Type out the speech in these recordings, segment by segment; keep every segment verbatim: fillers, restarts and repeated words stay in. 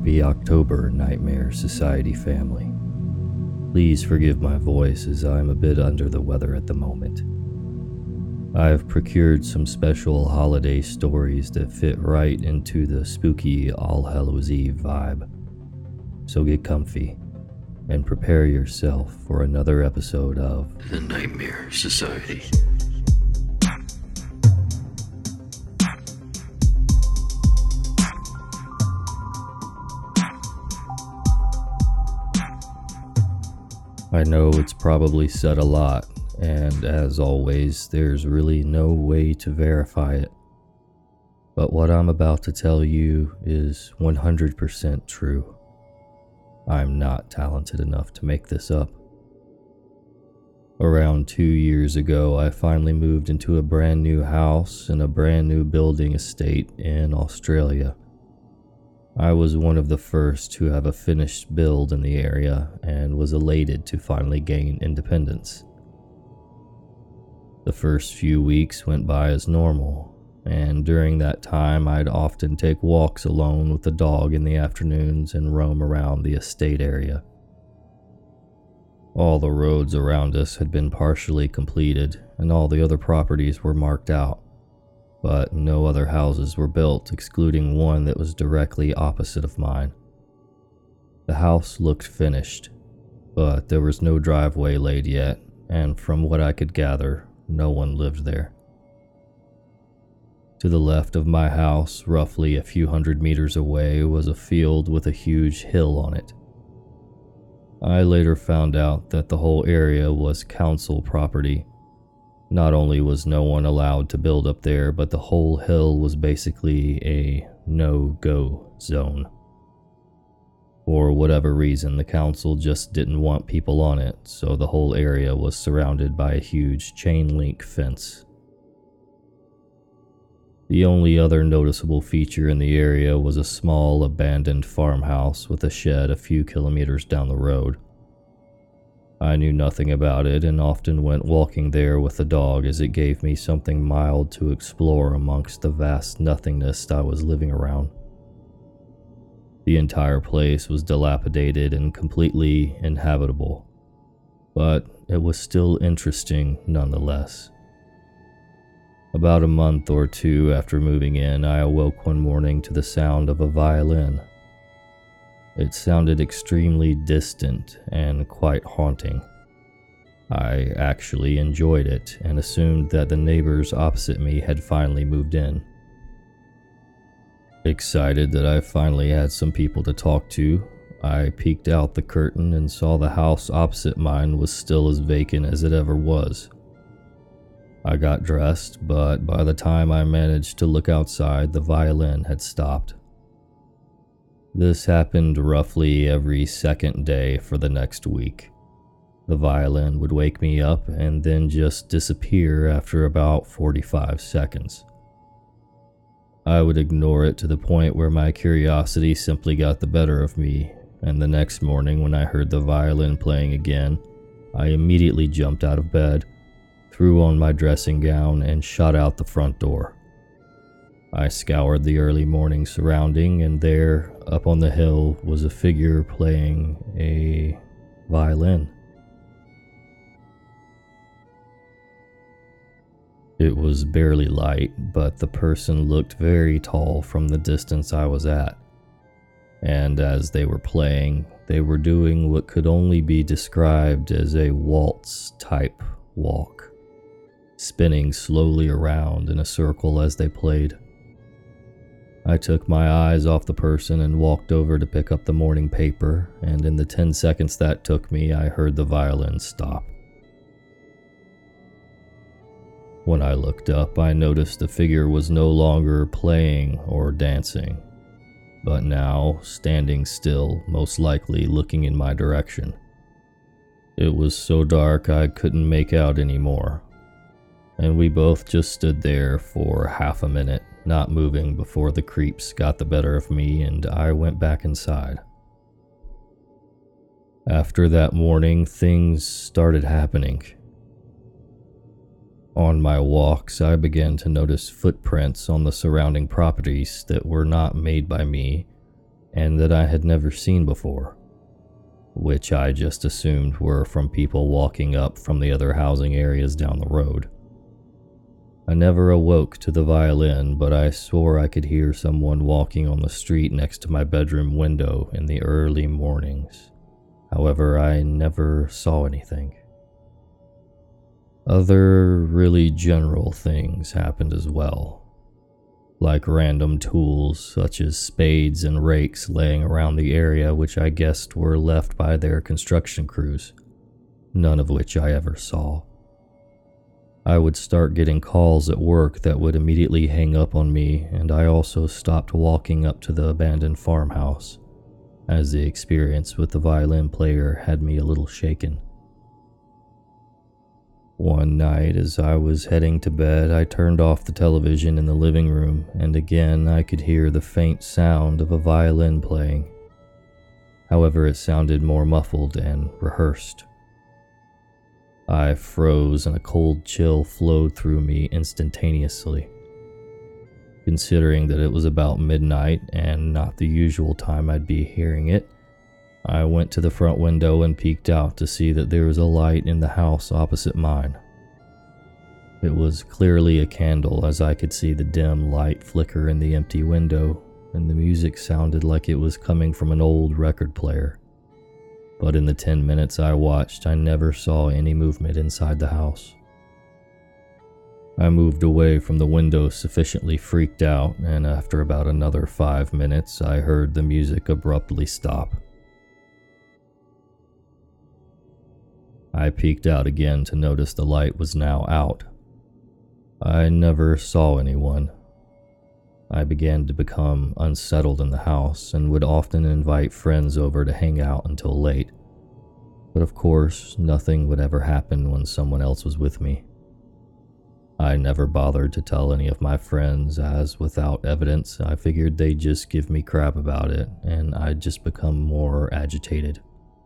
Happy October, Nightmare Society family. Please forgive my voice as I'm a bit under the weather at the moment. I've procured some special holiday stories that fit right into the spooky All Hallows Eve vibe. So get comfy and prepare yourself for another episode of The Nightmare Society. I know it's probably said a lot, and as always, there's really no way to verify it. But what I'm about to tell you is one hundred percent true. I'm not talented enough to make this up. Around two years ago, I finally moved into a brand new house in a brand new building estate in Australia. I was one of the first to have a finished build in the area and was elated to finally gain independence. The first few weeks went by as normal, and during that time I'd often take walks alone with the dog in the afternoons and roam around the estate area. All the roads around us had been partially completed, and all the other properties were marked out. But no other houses were built, excluding one that was directly opposite of mine. The house looked finished, but there was no driveway laid yet, and from what I could gather, no one lived there. To the left of my house, roughly a few hundred meters away, was a field with a huge hill on it. I later found out that the whole area was council property. Not only was no one allowed to build up there, but the whole hill was basically a no-go zone. For whatever reason, the council just didn't want people on it, so the whole area was surrounded by a huge chain-link fence. The only other noticeable feature in the area was a small abandoned farmhouse with a shed a few kilometers down the road. I knew nothing about it and often went walking there with the dog as it gave me something mild to explore amongst the vast nothingness I was living around. The entire place was dilapidated and completely inhabitable, but it was still interesting nonetheless. About a month or two after moving in, I awoke one morning to the sound of a violin. It sounded extremely distant and quite haunting. I actually enjoyed it and assumed that the neighbors opposite me had finally moved in. Excited that I finally had some people to talk to, I peeked out the curtain and saw the house opposite mine was still as vacant as it ever was. I got dressed, but by the time I managed to look outside, the violin had stopped. This happened roughly every second day for the next week. The violin would wake me up and then just disappear after about forty-five seconds. I would ignore it to the point where my curiosity simply got the better of me, and the next morning when I heard the violin playing again, I immediately jumped out of bed, threw on my dressing gown, and shot out the front door. I scoured the early morning surrounding, and there, up on the hill, was a figure playing a violin. It was barely light, but the person looked very tall from the distance I was at. And as they were playing, they were doing what could only be described as a waltz-type walk, spinning slowly around in a circle as they played. I took my eyes off the person and walked over to pick up the morning paper, and in the ten seconds that took me, I heard the violin stop. When I looked up, I noticed the figure was no longer playing or dancing, but now standing still, most likely looking in my direction. It was so dark I couldn't make out anymore, and we both just stood there for half a minute, not moving before the creeps got the better of me and I went back inside. After that morning, things started happening. On my walks, I began to notice footprints on the surrounding properties that were not made by me and that I had never seen before, which I just assumed were from people walking up from the other housing areas down the road. I never awoke to the violin, but I swore I could hear someone walking on the street next to my bedroom window in the early mornings. However, I never saw anything. Other really general things happened as well, like random tools such as spades and rakes laying around the area, which I guessed were left by their construction crews, none of which I ever saw. I would start getting calls at work that would immediately hang up on me, and I also stopped walking up to the abandoned farmhouse, as the experience with the violin player had me a little shaken. One night, as I was heading to bed, I turned off the television in the living room, and again I could hear the faint sound of a violin playing. However, it sounded more muffled and rehearsed. I froze and a cold chill flowed through me instantaneously. Considering that it was about midnight and not the usual time I'd be hearing it, I went to the front window and peeked out to see that there was a light in the house opposite mine. It was clearly a candle, as I could see the dim light flicker in the empty window, and the music sounded like it was coming from an old record player. But in the ten minutes I watched, I never saw any movement inside the house. I moved away from the window sufficiently freaked out, and after about another five minutes, I heard the music abruptly stop. I peeked out again to notice the light was now out. I never saw anyone. I began to become unsettled in the house and would often invite friends over to hang out until late. But of course, nothing would ever happen when someone else was with me. I never bothered to tell any of my friends, as without evidence, I figured they'd just give me crap about it and I'd just become more agitated.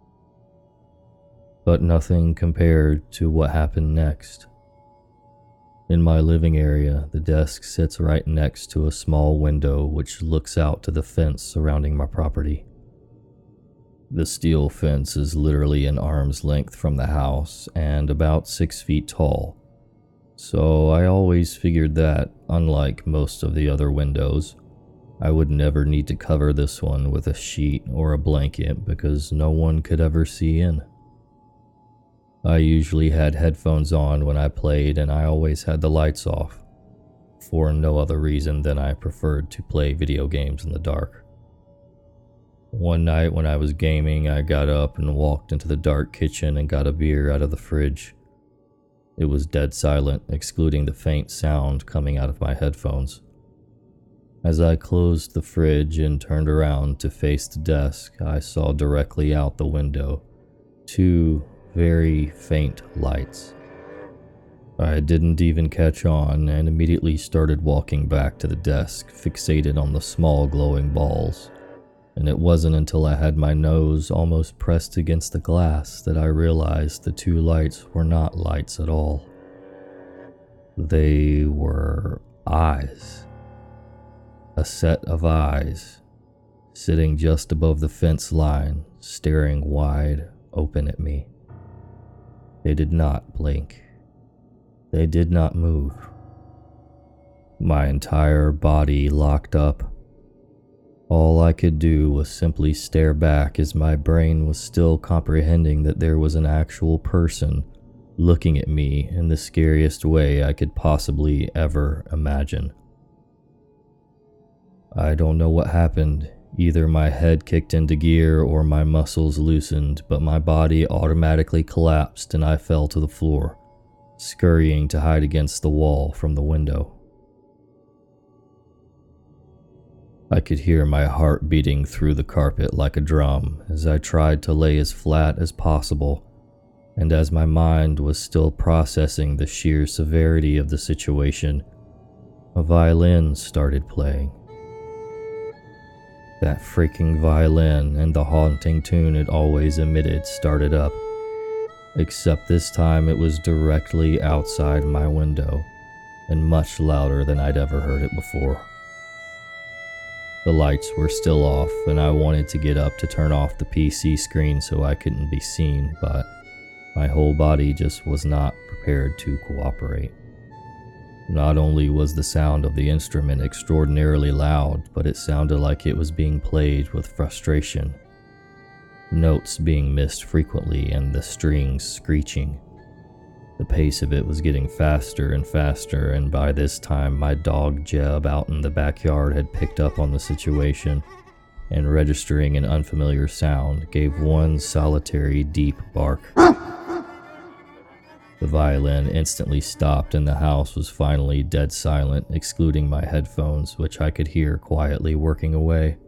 But nothing compared to what happened next. In my living area, the desk sits right next to a small window which looks out to the fence surrounding my property. The steel fence is literally an arm's length from the house and about six feet tall, so I always figured that, unlike most of the other windows, I would never need to cover this one with a sheet or a blanket because no one could ever see in. I usually had headphones on when I played, and I always had the lights off, for no other reason than I preferred to play video games in the dark. One night when I was gaming, I got up and walked into the dark kitchen and got a beer out of the fridge. It was dead silent, excluding the faint sound coming out of my headphones. As I closed the fridge and turned around to face the desk, I saw directly out the window two very faint lights. I didn't even catch on and immediately started walking back to the desk, fixated on the small glowing balls. And it wasn't until I had my nose almost pressed against the glass that I realized the two lights were not lights at all. They were eyes. A set of eyes, sitting just above the fence line, staring wide open at me. They did not blink. They did not move. My entire body locked up. All I could do was simply stare back as my brain was still comprehending that there was an actual person looking at me in the scariest way I could possibly ever imagine. I don't know what happened. Either my head kicked into gear or my muscles loosened, but my body automatically collapsed and I fell to the floor, scurrying to hide against the wall from the window. I could hear my heart beating through the carpet like a drum as I tried to lay as flat as possible, and as my mind was still processing the sheer severity of the situation, a violin started playing. That freaking violin and the haunting tune it always emitted started up, except this time it was directly outside my window and much louder than I'd ever heard it before. The lights were still off, and I wanted to get up to turn off the P C screen so I couldn't be seen, but my whole body just was not prepared to cooperate. Not only was the sound of the instrument extraordinarily loud, but it sounded like it was being played with frustration. Notes being missed frequently and the strings screeching. The pace of it was getting faster and faster, and by this time my dog Jeb out in the backyard had picked up on the situation, and registering an unfamiliar sound, gave one solitary deep bark. The violin instantly stopped and the house was finally dead silent, excluding my headphones, which I could hear quietly working away.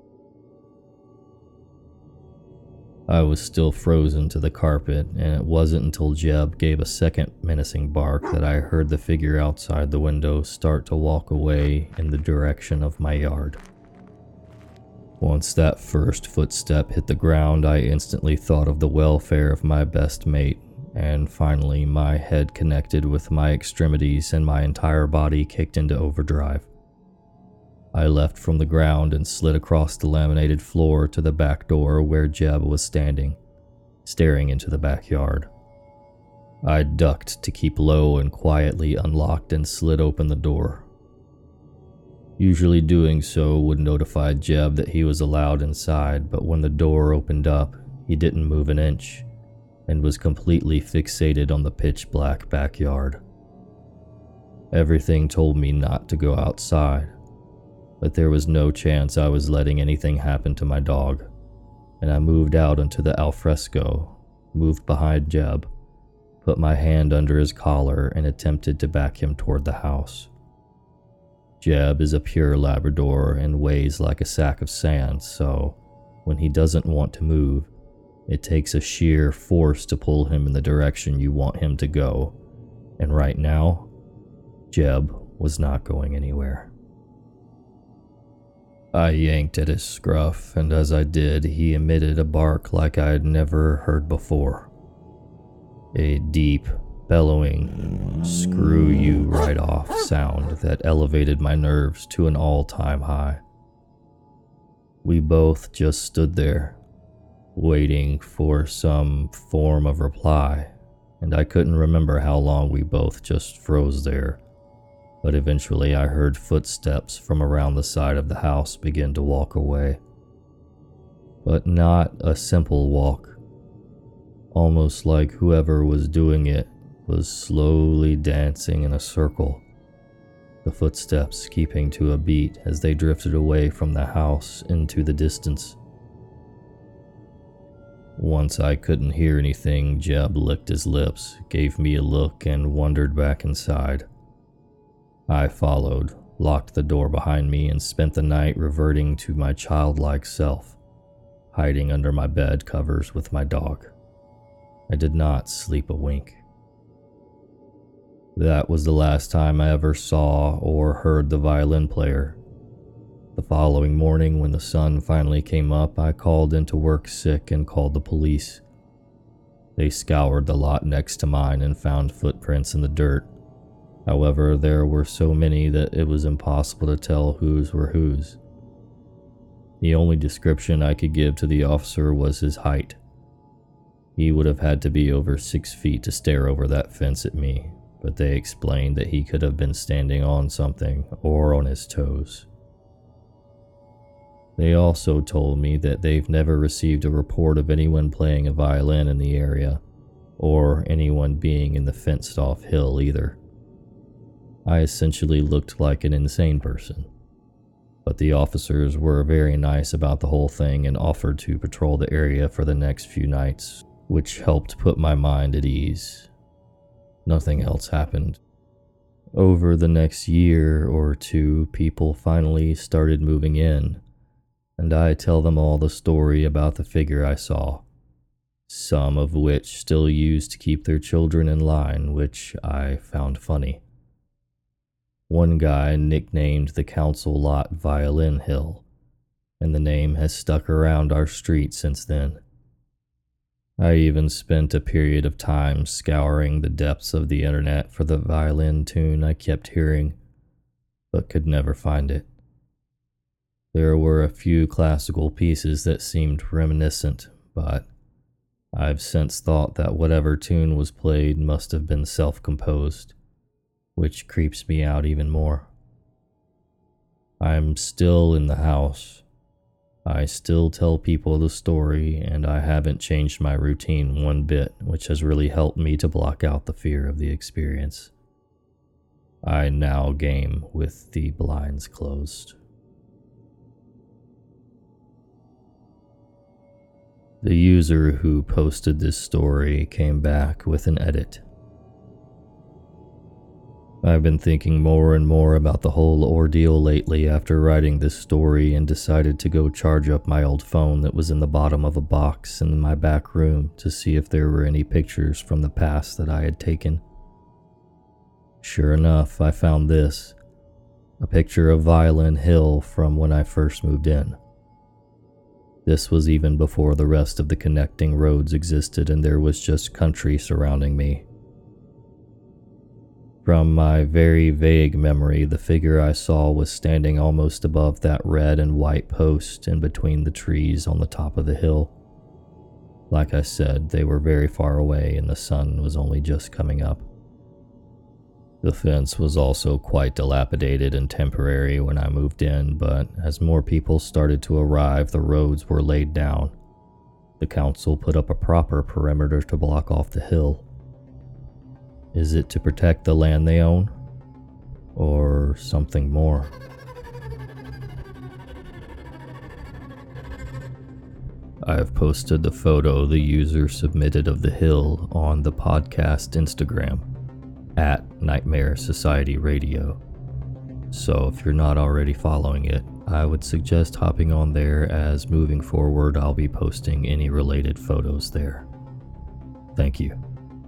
I was still frozen to the carpet, and it wasn't until Jeb gave a second menacing bark that I heard the figure outside the window start to walk away in the direction of my yard. Once that first footstep hit the ground, I instantly thought of the welfare of my best mate, and finally my head connected with my extremities and my entire body kicked into overdrive. I leapt from the ground and slid across the laminated floor to the back door where Jeb was standing, staring into the backyard. I ducked to keep low and quietly unlocked and slid open the door. Usually doing so would notify Jeb that he was allowed inside, but when the door opened up, he didn't move an inch and was completely fixated on the pitch-black backyard. Everything told me not to go outside, but there was no chance I was letting anything happen to my dog, and I moved out into the alfresco, moved behind Jeb, put my hand under his collar, and attempted to back him toward the house. Jeb is a pure Labrador and weighs like a sack of sand, so when he doesn't want to move, it takes a sheer force to pull him in the direction you want him to go, and right now, Jeb was not going anywhere. I yanked at his scruff, and as I did, he emitted a bark like I had never heard before. A deep, bellowing, screw you right off sound that elevated my nerves to an all-time high. We both just stood there, waiting for some form of reply, and I couldn't remember how long we both just froze there, but eventually I heard footsteps from around the side of the house begin to walk away. But not a simple walk, almost like whoever was doing it was slowly dancing in a circle, the footsteps keeping to a beat as they drifted away from the house into the distance. Once I couldn't hear anything, Jeb licked his lips, gave me a look, and wandered back inside. I followed, locked the door behind me, and spent the night reverting to my childlike self, hiding under my bed covers with my dog. I did not sleep a wink. That was the last time I ever saw or heard the violin player. The following morning, when the sun finally came up, I called into work sick and called the police. They scoured the lot next to mine and found footprints in the dirt. However, there were so many that it was impossible to tell whose were whose. The only description I could give to the officer was his height. He would have had to be over six feet to stare over that fence at me, but they explained that he could have been standing on something or on his toes. They also told me that they've never received a report of anyone playing a violin in the area, or anyone being in the fenced-off hill either. I essentially looked like an insane person, but the officers were very nice about the whole thing and offered to patrol the area for the next few nights, which helped put my mind at ease. Nothing else happened. Over the next year or two, people finally started moving in, and I tell them all the story about the figure I saw, some of which still used to keep their children in line, which I found funny. One guy nicknamed the council lot Violin Hill, and the name has stuck around our street since then. I even spent a period of time scouring the depths of the internet for the violin tune I kept hearing, but could never find it. There were a few classical pieces that seemed reminiscent, but I've since thought that whatever tune was played must have been self-composed, which creeps me out even more. I'm still in the house. I still tell people the story, and I haven't changed my routine one bit, which has really helped me to block out the fear of the experience. I now game with the blinds closed. The user who posted this story came back with an edit. I've been thinking more and more about the whole ordeal lately after writing this story and decided to go charge up my old phone that was in the bottom of a box in my back room to see if there were any pictures from the past that I had taken. Sure enough, I found this, a picture of Violin Hill from when I first moved in. This was even before the rest of the connecting roads existed and there was just country surrounding me. From my very vague memory, the figure I saw was standing almost above that red and white post in between the trees on the top of the hill. Like I said, they were very far away and the sun was only just coming up. The fence was also quite dilapidated and temporary when I moved in, but as more people started to arrive, the roads were laid down. The council put up a proper perimeter to block off the hill. Is it to protect the land they own? Or something more? I have posted the photo the user submitted of the hill on the podcast Instagram, at Nightmare Society Radio. So if you're not already following it, I would suggest hopping on there, as moving forward I'll be posting any related photos there. Thank you.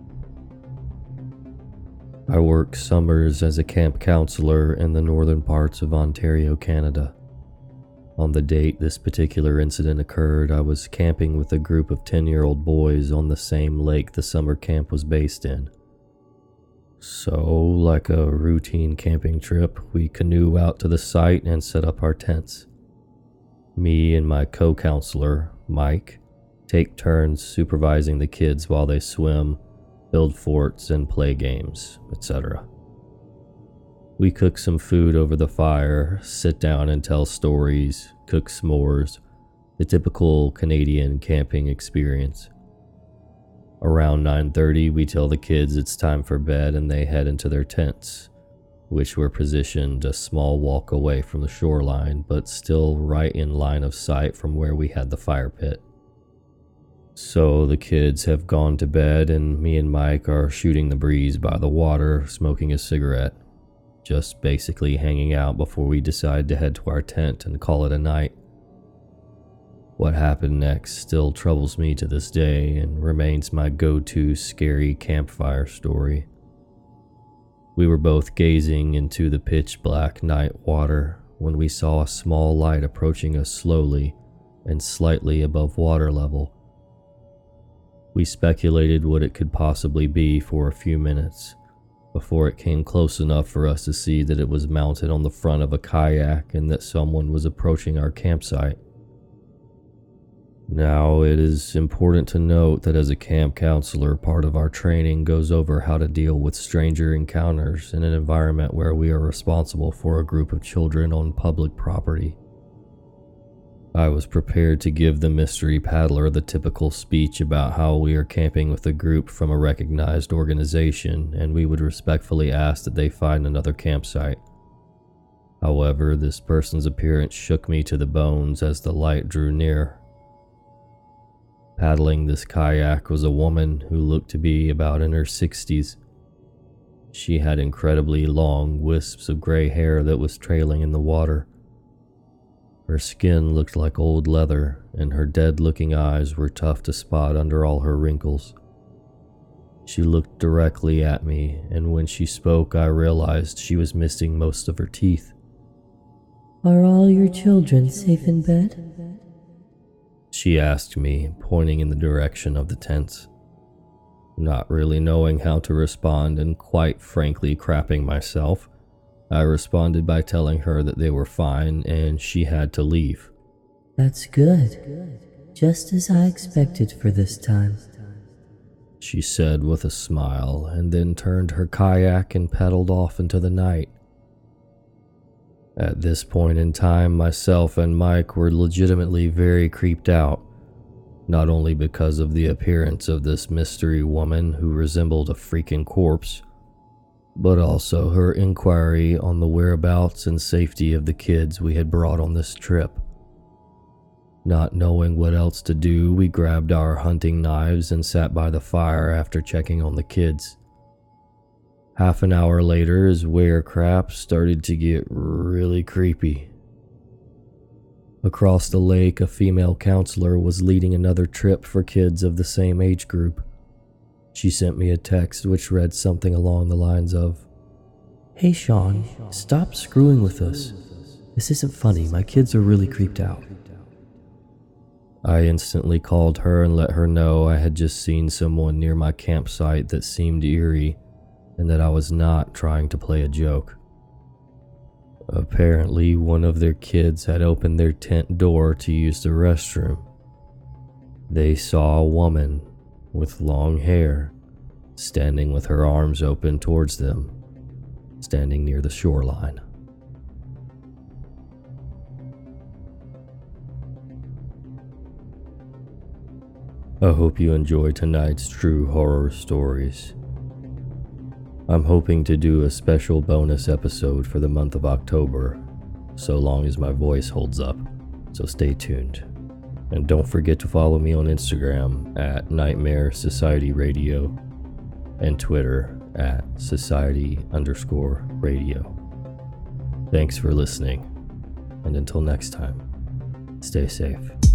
I work summers as a camp counselor in the northern parts of Ontario, Canada. On the date this particular incident occurred, I was camping with a group of ten-year-old boys on the same lake the summer camp was based in. So, like a routine camping trip, we canoe out to the site and set up our tents. Me and my co-counselor, Mike, take turns supervising the kids while they swim, build forts, and play games, et cetera. We cook some food over the fire, sit down and tell stories, cook s'mores, the typical Canadian camping experience. Around nine thirty, we tell the kids it's time for bed and they head into their tents, which were positioned a small walk away from the shoreline, but still right in line of sight from where we had the fire pit. So the kids have gone to bed and me and Mike are shooting the breeze by the water, smoking a cigarette, just basically hanging out before we decide to head to our tent and call it a night. What happened next still troubles me to this day and remains my go-to scary campfire story. We were both gazing into the pitch-black night water when we saw a small light approaching us slowly and slightly above water level. We speculated what it could possibly be for a few minutes, before it came close enough for us to see that it was mounted on the front of a kayak and that someone was approaching our campsite. Now, it is important to note that as a camp counselor, part of our training goes over how to deal with stranger encounters in an environment where we are responsible for a group of children on public property. I was prepared to give the mystery paddler the typical speech about how we are camping with a group from a recognized organization and we would respectfully ask that they find another campsite. However, this person's appearance shook me to the bones as the light drew near. Paddling this kayak was a woman who looked to be about in her sixties. She had incredibly long wisps of gray hair that was trailing in the water. Her skin looked like old leather, and her dead-looking eyes were tough to spot under all her wrinkles. She looked directly at me, and when she spoke, I realized she was missing most of her teeth. "Are all your children safe in bed?" She asked me, pointing in the direction of the tents. Not really knowing how to respond and quite frankly crapping myself, I responded by telling her that they were fine and she had to leave. That's good. Just as I expected for this time, she said with a smile, and then turned her kayak and paddled off into the night. At this point in time, myself and Mike were legitimately very creeped out, not only because of the appearance of this mystery woman who resembled a freaking corpse, but also her inquiry on the whereabouts and safety of the kids we had brought on this trip. Not knowing what else to do, we grabbed our hunting knives and sat by the fire after checking on the kids. Half an hour later is where crap started to get really creepy. Across the lake, a female counselor was leading another trip for kids of the same age group. She sent me a text which read something along the lines of, "Hey Sean, stop screwing with us. This isn't funny, my kids are really creeped out." I instantly called her and let her know I had just seen someone near my campsite that seemed eerie and that I was not trying to play a joke. Apparently, one of their kids had opened their tent door to use the restroom. They saw a woman with long hair standing with her arms open towards them, standing near the shoreline. I hope you enjoy tonight's true horror stories. I'm hoping to do a special bonus episode for the month of October, so long as my voice holds up, so stay tuned. And don't forget to follow me on Instagram at Nightmare Society Radio and Twitter at Society underscore radio. Thanks for listening, and until next time, stay safe.